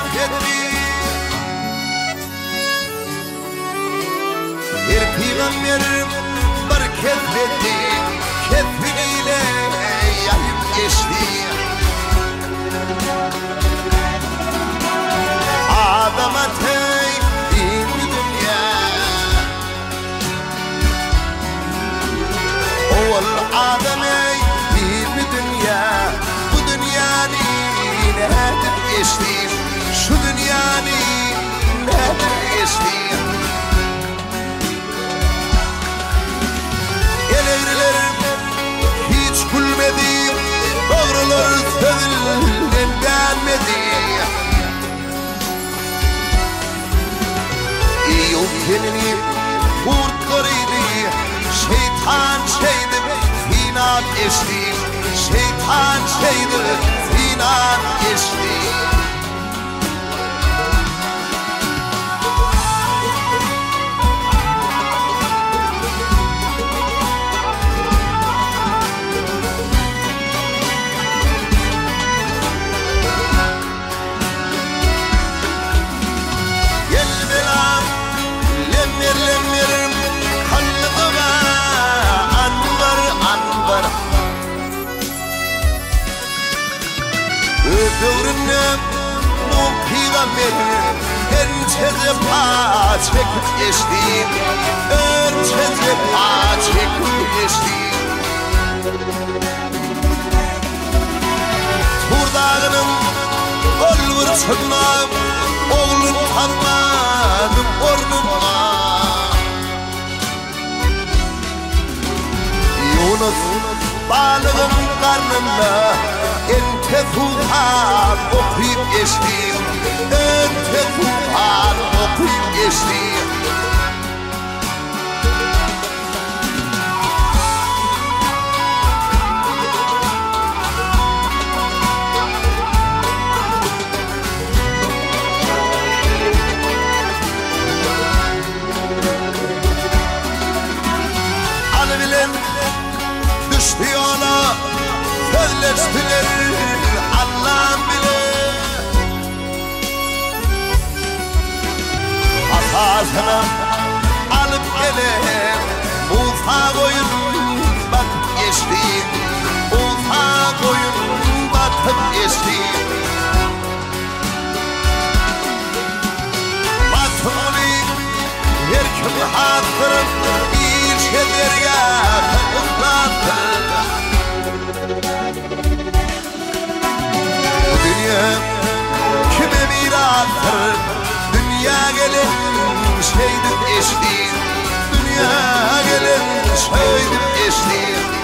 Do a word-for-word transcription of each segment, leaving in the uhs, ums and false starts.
etdi. Bir peygamberim bir kefetti, kefiniyle yayıp geçti. Adama tek bir dünya, oğul Adem'e bir dünya. Bu dünyanın nedir geçti, şu dünyanın nedir geçti. Eğrilerim hiç gülmedi, doğrular sözünden gelmedi. Yolkenini kurtlarıydı, şeytan şeydi, finan geçti. Şeytan şeydi, finan geçti. Öldürünüm bu peygamberim, herkese pağa çekip geçti. Herkese pağa çekip geçti. Turdağının olvur çıkmam, oğlum tanmadım ornuma. Yunus balığın karnında ente tufan okuyup geçti. Ente tufan okuyup geçti. Alıbilen düştü yola, sözleştiler Allah'ım bile. Hatasını alıp gelip Musa koyun bakıp geçti. Musa koyun bakıp geçti. Batımını her kim hatırım bir şeylerge takıklattı. Dünya kime mirastır? Dünya gelen şeydir geçti. Dünya gelen şeydir geçti.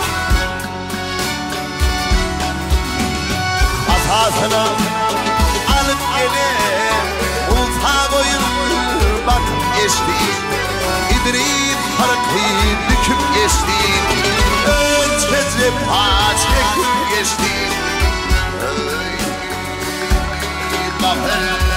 Hatasını alıp gelip Musa koyun bakıp geçti. İdris farkı düküp geçti. Ötesi pağa çekip geçti. Hey,